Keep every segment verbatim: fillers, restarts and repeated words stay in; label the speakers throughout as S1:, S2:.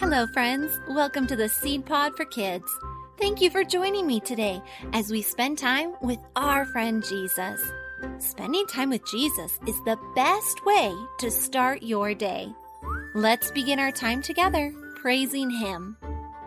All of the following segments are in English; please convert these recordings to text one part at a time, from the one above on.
S1: Hello, friends. Welcome to the Seed Pod for Kids. Thank you for joining me today as we spend time with our friend Jesus. Spending time with Jesus is the best way to start your day. Let's begin our time together praising Him.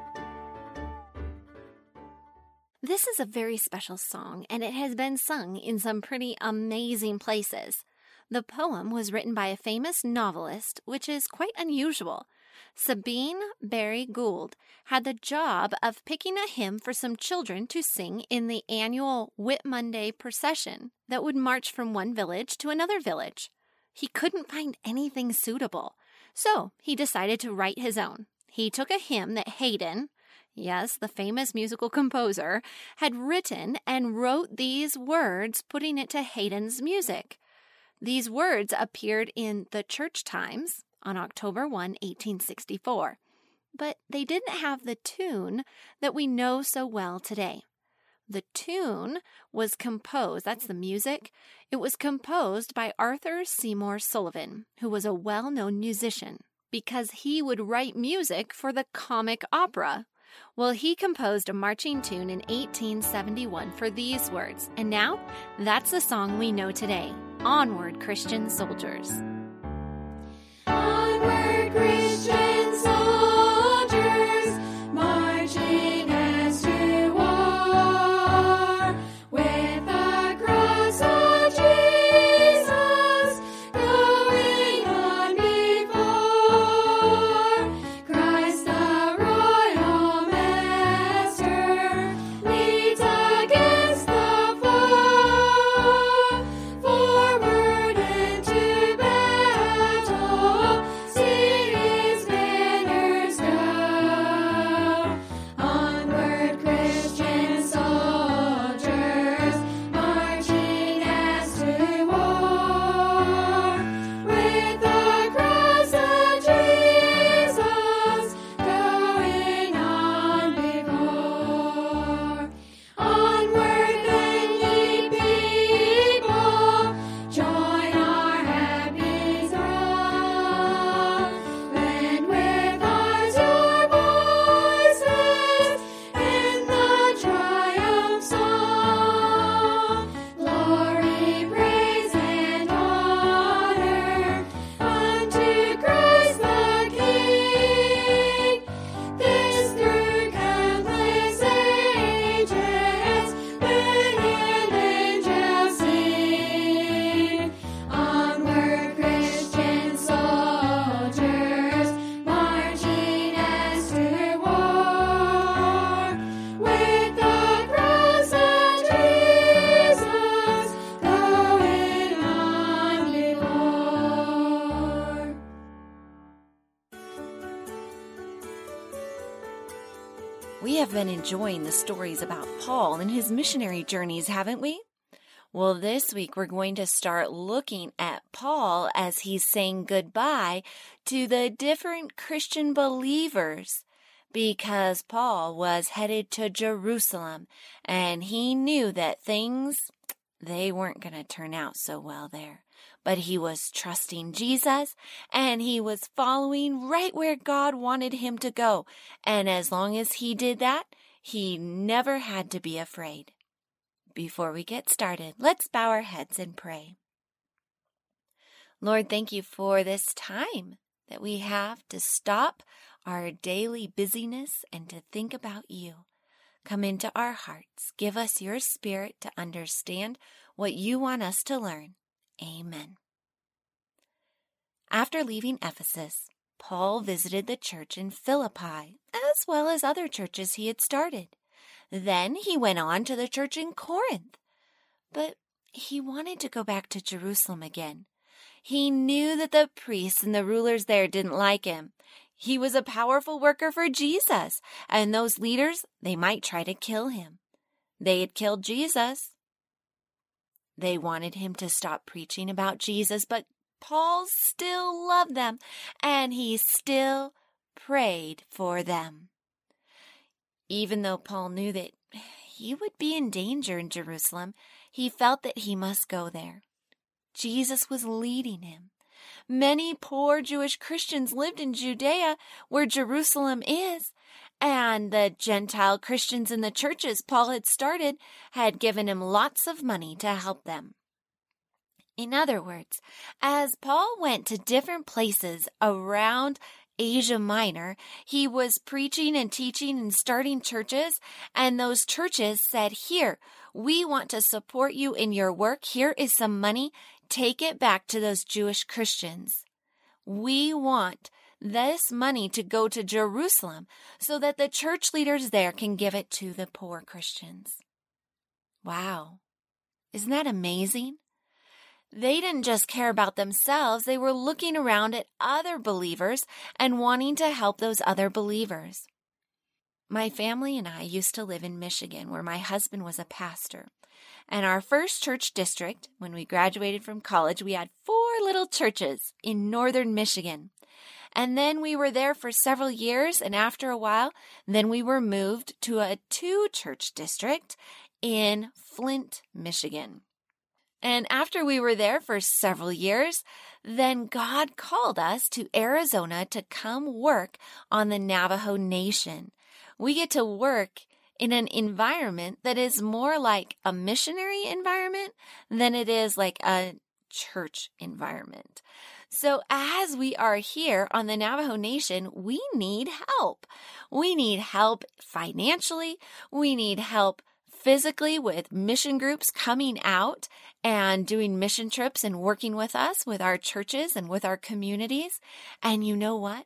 S1: This is a very special song, and it has been sung in some pretty amazing places. The poem was written by a famous novelist, which is quite unusual. Sabine Barry Gould had the job of picking a hymn for some children to sing in the annual Whit Monday procession that would march from one village to another village. He couldn't find anything suitable, so he decided to write his own. He took a hymn that Haydn, yes, the famous musical composer, had written and wrote these words, putting it to Haydn's music. These words appeared in the Church Times on October first, eighteen sixty-four, but they didn't have the tune that we know so well today. The tune was composed, that's the music, it was composed by Arthur Seymour Sullivan, who was a well-known musician, because he would write music for the comic opera. Well, he composed a marching tune in eighteen seventy-one for these words, and now that's the song we know today. Onward, Christian soldiers.
S2: Onward, Christian soldiers, marching as to war, with the cross of Jesus going on before. Christ the royal master leads against the foe, forward into battle, see his banners go. Onward, Christian soldiers, marching as to war, with the cross of Jesus going on before. Onward then, ye people, join our happy throng. Lend with us your voices in the triumph song. Glory, praise, and honor unto Christ the King. This through countless ages, men and angels sing. Onward, Christian soldiers, marching as to war, with the cross of Jesus going on before.
S1: We have been enjoying the stories about Paul and his missionary journeys, haven't we? Well, this week we're going to start looking at Paul as he's saying goodbye to the different Christian believers, because Paul was headed to Jerusalem and he knew that things, they weren't going to turn out so well there. But he was trusting Jesus and he was following right where God wanted him to go. And as long as he did that, he never had to be afraid. Before we get started, let's bow our heads and pray. Lord, thank you for this time that we have to stop our daily busyness and to think about you. Come into our hearts. Give us your spirit to understand what you want us to learn. Amen. After leaving Ephesus, Paul visited the church in Philippi, as well as other churches he had started. Then he went on to the church in Corinth. But he wanted to go back to Jerusalem again. He knew that the priests and the rulers there didn't like him. He was a powerful worker for Jesus, and those leaders, they might try to kill him. They had killed Jesus. They wanted him to stop preaching about Jesus, but Paul still loved them, and he still prayed for them. Even though Paul knew that he would be in danger in Jerusalem, he felt that he must go there. Jesus was leading him, Many poor Jewish Christians lived in Judea, where Jerusalem is, and the Gentile Christians in the churches Paul had started had given him lots of money to help them. In other words, as Paul went to different places around Asia Minor, he was preaching and teaching and starting churches, and those churches said, "Here, we want to support you in your work. Here is some money. Take it back to those Jewish Christians. We want this money to go to Jerusalem so that the church leaders there can give it to the poor Christians." Wow. Isn't that amazing? They didn't just care about themselves. They were looking around at other believers and wanting to help those other believers. My family and I used to live in Michigan, where my husband was a pastor. And our first church district, when we graduated from college, we had four little churches in northern Michigan. And then we were there for several years, and after a while, then we were moved to a two-church district in Flint, Michigan. And after we were there for several years, then God called us to Arizona to come work on the Navajo Nation. We get to work in an environment that is more like a missionary environment than it is like a church environment. So as we are here on the Navajo Nation, we need help. We need help financially. We need help physically with mission groups coming out and doing mission trips and working with us, with our churches and with our communities. And you know what?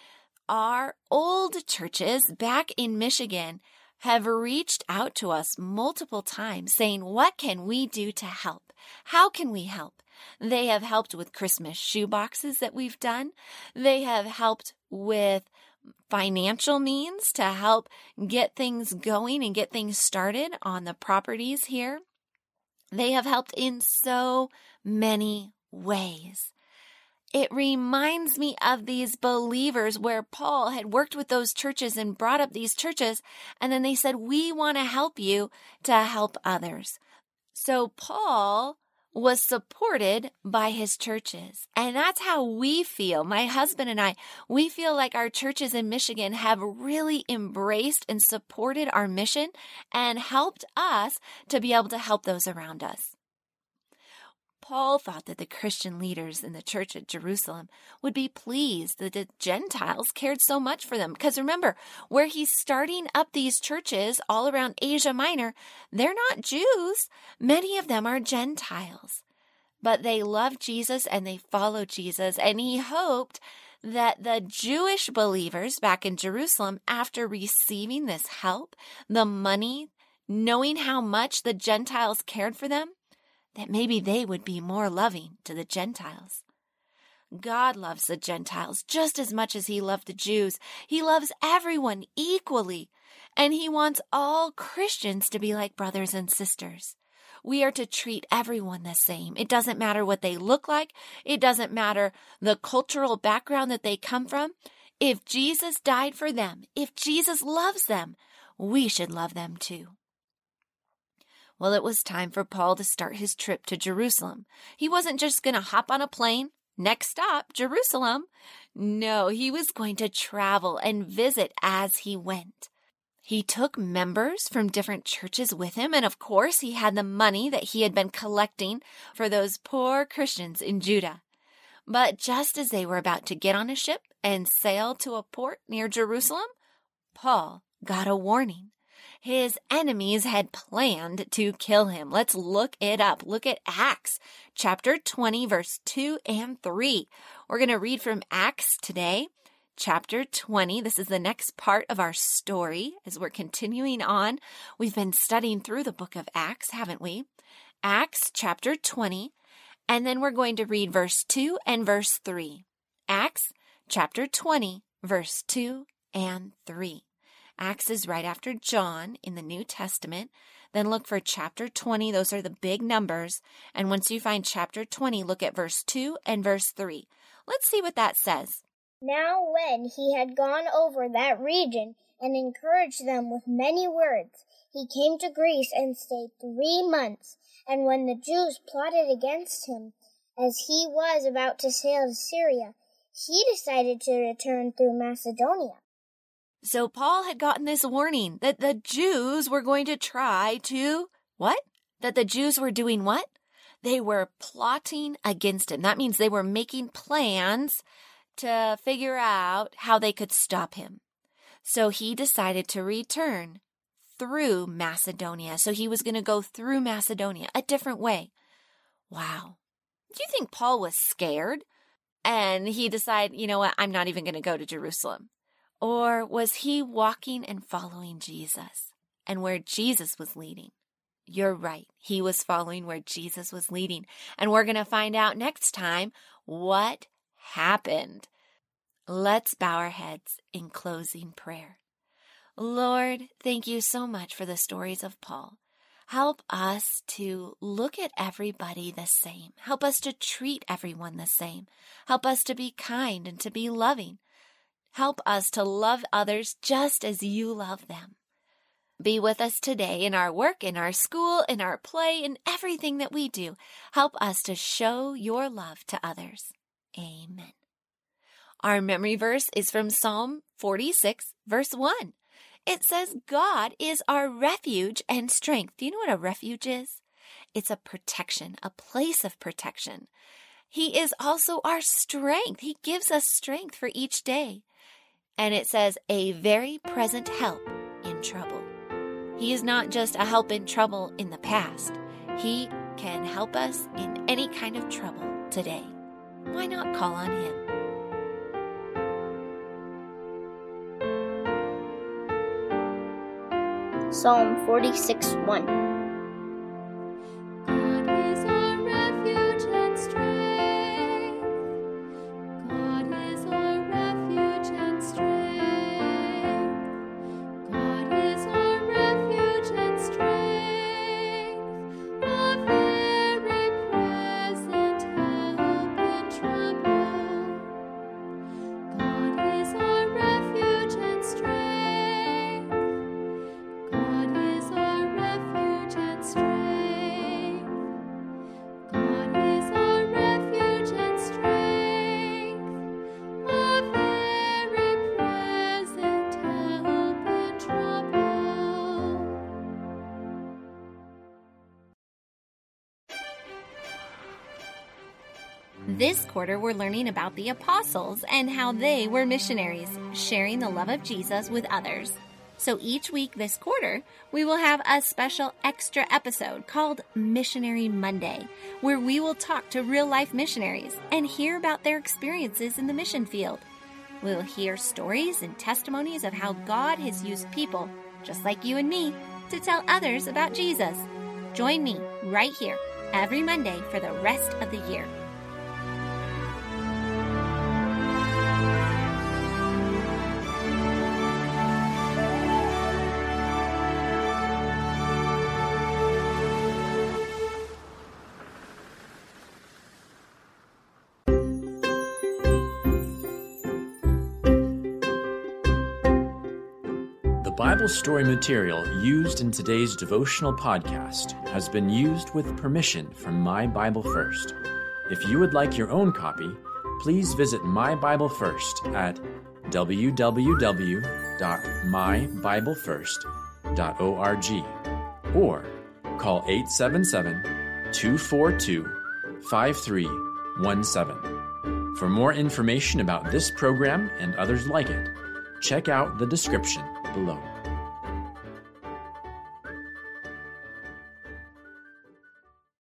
S1: Our old churches back in Michigan have reached out to us multiple times saying, "What can we do to help? How can we help?" They have helped with Christmas shoe boxes that we've done. They have helped with financial means to help get things going and get things started on the properties here. They have helped in so many ways. It reminds me of these believers where Paul had worked with those churches and brought up these churches, and then they said, "We want to help you to help others." So Paul was supported by his churches. And that's how we feel. My husband and I, we feel like our churches in Michigan have really embraced and supported our mission and helped us to be able to help those around us. Paul thought that the Christian leaders in the church at Jerusalem would be pleased that the Gentiles cared so much for them. Because remember, where he's starting up these churches all around Asia Minor, they're not Jews. Many of them are Gentiles. But they love Jesus and they follow Jesus. And he hoped that the Jewish believers back in Jerusalem, after receiving this help, the money, knowing how much the Gentiles cared for them, that maybe they would be more loving to the Gentiles. God loves the Gentiles just as much as he loved the Jews. He loves everyone equally, and he wants all Christians to be like brothers and sisters. We are to treat everyone the same. It doesn't matter what they look like. It doesn't matter the cultural background that they come from. If Jesus died for them, if Jesus loves them, we should love them too. Well, it was time for Paul to start his trip to Jerusalem. He wasn't just going to hop on a plane, next stop, Jerusalem. No, he was going to travel and visit as he went. He took members from different churches with him, and of course, he had the money that he had been collecting for those poor Christians in Judah. But just as they were about to get on a ship and sail to a port near Jerusalem, Paul got a warning. His enemies had planned to kill him. Let's look it up. Look at Acts chapter twenty, verse two and three. We're going to read from Acts today, chapter twenty. This is the next part of our story as we're continuing on. We've been studying through the book of Acts, haven't we? Acts chapter twenty, and then we're going to read verse two and verse three. Acts chapter twenty, verse two and three. Acts is right after John in the New Testament. Then look for chapter twenty. Those are the big numbers. And once you find chapter twenty, look at verse two and verse three. Let's see what that says.
S3: Now when he had gone over that region and encouraged them with many words, he came to Greece and stayed three months. And when the Jews plotted against him, as he was about to sail to Syria, he decided to return through Macedonia.
S1: So Paul had gotten this warning that the Jews were going to try to, what? That the Jews were doing what? They were plotting against him. That means they were making plans to figure out how they could stop him. So he decided to return through Macedonia. So he was going to go through Macedonia, a different way. Wow. Do you think Paul was scared? And he decided, you know what, I'm not even going to go to Jerusalem. Or was he walking and following Jesus and where Jesus was leading? You're right. He was following where Jesus was leading. And we're going to find out next time what happened. Let's bow our heads in closing prayer. Lord, thank you so much for the stories of Paul. Help us to look at everybody the same. Help us to treat everyone the same. Help us to be kind and to be loving. Help us to love others just as you love them. Be with us today in our work, in our school, in our play, in everything that we do. Help us to show your love to others. Amen. Our memory verse is from Psalm forty-six, verse one. It says, God is our refuge and strength. Do you know what a refuge is? It's a protection, a place of protection. He is also our strength. He gives us strength for each day. And it says, a very present help in trouble. He is not just a help in trouble in the past. He can help us in any kind of trouble today. Why not call on him?
S3: Psalm forty-six, one.
S2: God is our refuge and strength. God is our refuge and strength. God is our refuge and strength. A very present help in trouble. God is our refuge and strength. God is our refuge and strength. God is our refuge and strength. A very present help in trouble.
S1: This quarter, we're learning about the apostles and how they were missionaries, sharing the love of Jesus with others. So each week this quarter, we will have a special extra episode called Missionary Monday, where we will talk to real-life missionaries and hear about their experiences in the mission field. We'll hear stories and testimonies of how God has used people, just like you and me, to tell others about Jesus. Join me right here every Monday for the rest of the year.
S4: The Bible story material used in today's devotional podcast has been used with permission from My Bible First. If you would like your own copy, please visit My Bible First at w w w dot my bible first dot org or call eight seven seven, two four two, five three one seven. For more information about this program and others like it, check out the description below.